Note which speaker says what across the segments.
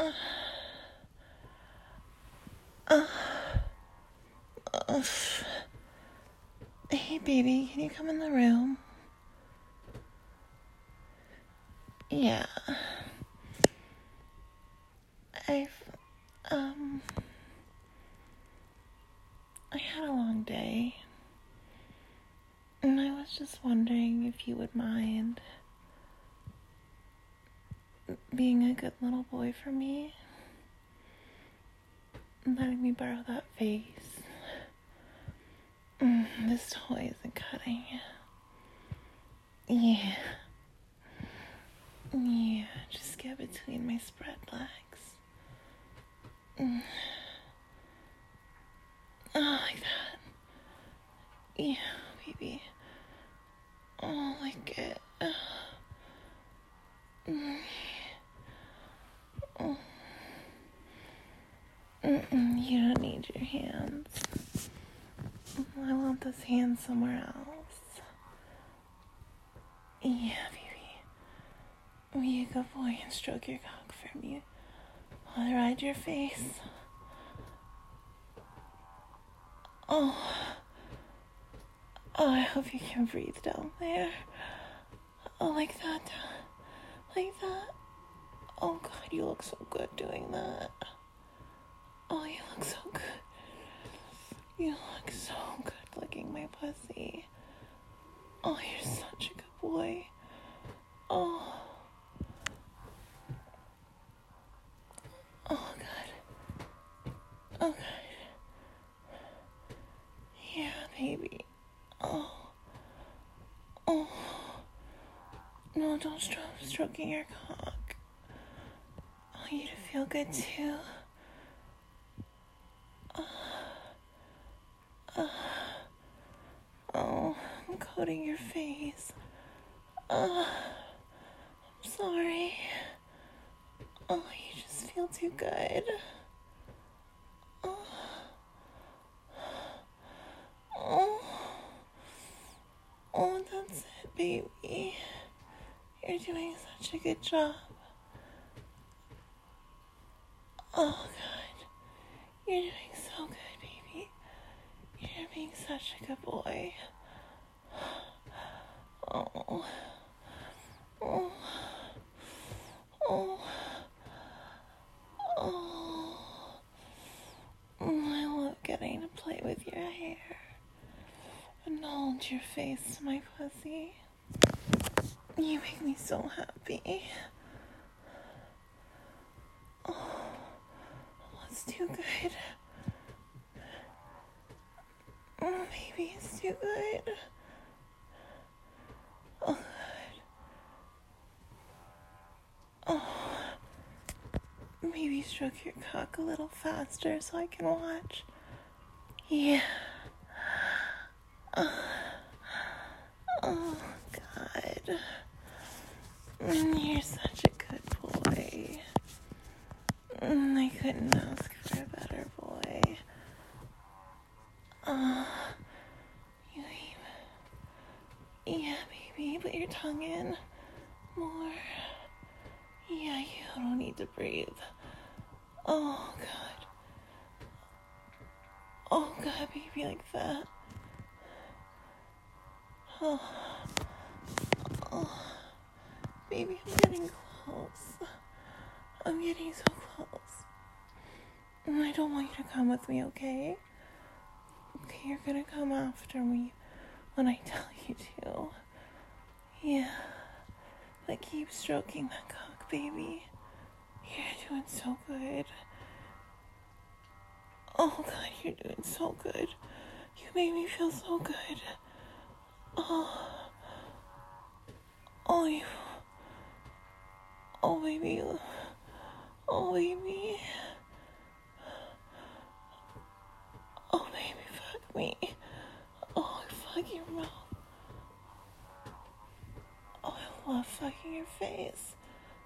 Speaker 1: Hey, baby, can you come in the room? Yeah. I had a long day, and I was just wondering if you would mind being a good little boy for me, and letting me borrow that vase. This toy isn't cutting. Yeah, just get between my spread legs. Oh, like that. Yeah, baby. Oh, like it. You don't need your hands. I want this hand somewhere else. Yeah, baby. Be a good boy and stroke your cock for me while I ride your face. Oh, I hope you can breathe down there. Oh, like that. Like that. Oh, God, you look so good doing that. Oh, you look so good. You look so good licking my pussy. Oh, you're such a good boy. Oh, God. Oh, God. Yeah, baby. Oh. No, don't stop stroking your cock. I want you to feel good, too. Oh, I'm coating your face. I'm sorry. Oh, you just feel too good. Oh, that's it, baby. You're doing such a good job. Oh, God. You're doing so good, baby. You're being such a good boy. Oh. I love getting to play with your hair and hold your face to my pussy. You make me so happy. Oh, it's too good. Oh, baby, it's too good. Oh, God. Oh, maybe stroke your cock a little faster so I can watch. Yeah. Oh, God. You're such a good boy. I couldn't ask for a better boy. Yeah, baby, put your tongue in more. Yeah, you don't need to breathe. Oh, God. Oh, God, baby, like that. Oh, baby, I'm getting close. I'm getting so close. I don't want you to come with me, okay? Okay, you're gonna come after me when I tell you to. Yeah. But keep stroking that cock, baby. You're doing so good. Oh, God, you're doing so good. You make me feel so good. Oh, you. Oh, baby. Oh, baby. Oh, baby, fuck me. Oh, fuck your mouth. Oh, I love fucking your face.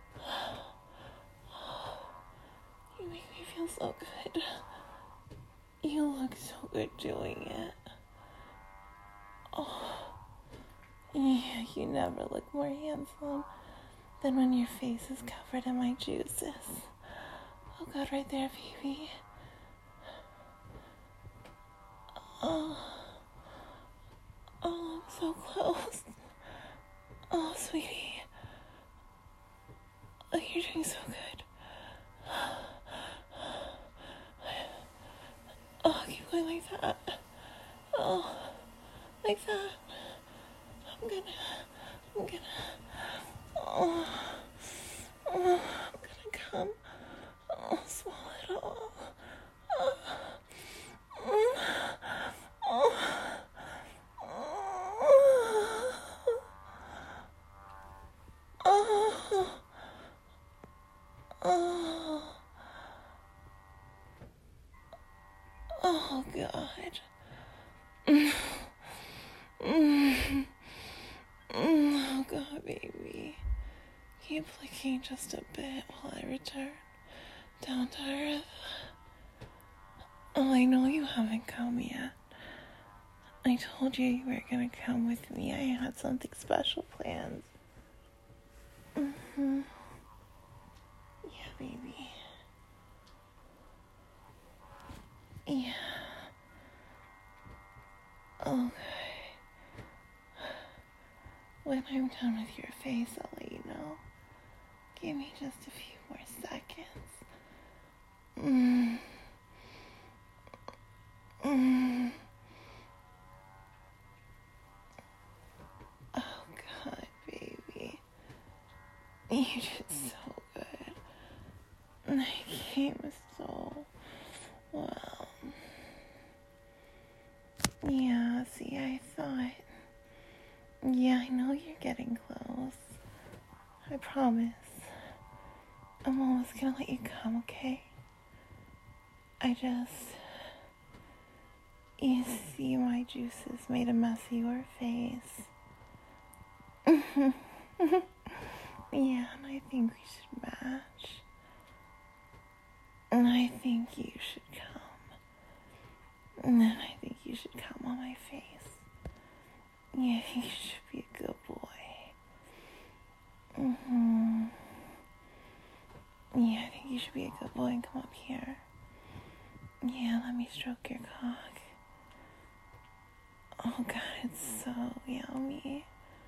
Speaker 1: You make me feel so good. You look so good doing it. Oh, yeah, you never look more handsome than when your face is covered in my juices. Oh God, right there, baby. Oh, oh, I'm so close. Oh, sweetie. Oh, you're doing so good. Oh, keep going like that. Oh, like that. I'm gonna, oh, I'm gonna come. Oh, swallow it all. Oh, oh, oh, oh, oh, God. Oh, God, baby. Keep licking just a bit while I return down to earth. Oh, I know you haven't come yet. I told you were gonna come with me. I had something special planned. Yeah, baby. Yeah. Okay. When I'm done with your face, I'll let you know. Give me just a few more seconds. Oh, God, baby. You did so good. I came so well. Yeah, see, I thought. Yeah, I know you're getting close. I promise. I'm almost gonna let you come, okay? You see, my juices made a mess of your face. Yeah, and I think we should match. And I think you should come. And then I think you should come on my face. Yeah, you should be a good boy. Yeah, I think you should be a good boy and come up here. Yeah, let me stroke your cock. Oh, God, it's so yummy.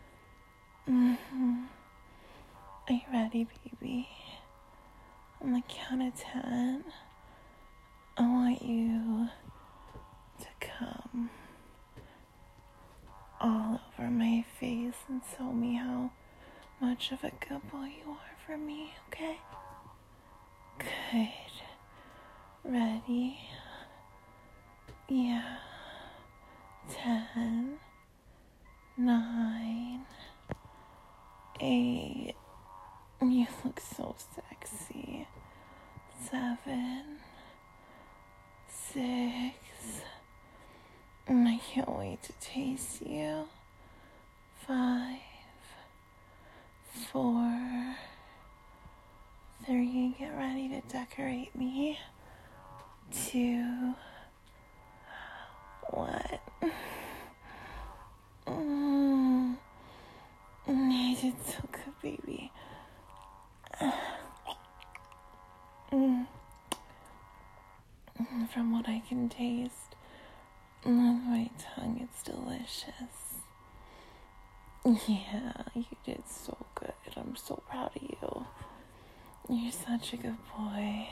Speaker 1: Are you ready, baby? On the count of 10, I want you to come all over my face and tell me how much of a good boy you are for me, okay? Good. Ready? Yeah. 10, 9, 8. You look so sexy. 7, 6. I can't wait to taste you. 5, 4, 3. Get ready to decorate me. 2, 1. You did so good, baby. From what I can taste on my tongue, it's delicious. Yeah, you did so good. I'm so proud of you. You're such a good boy.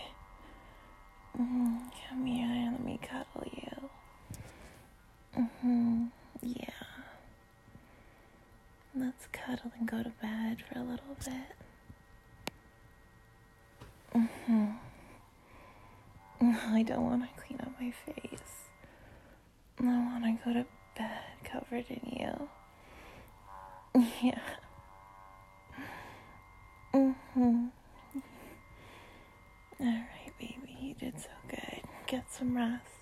Speaker 1: Come here and let me cuddle you. Yeah. Let's cuddle and go to bed for a little bit. I don't want to clean up my face. I want to go to bed covered in you. Yeah. Alright, baby, you did so good. Get some rest.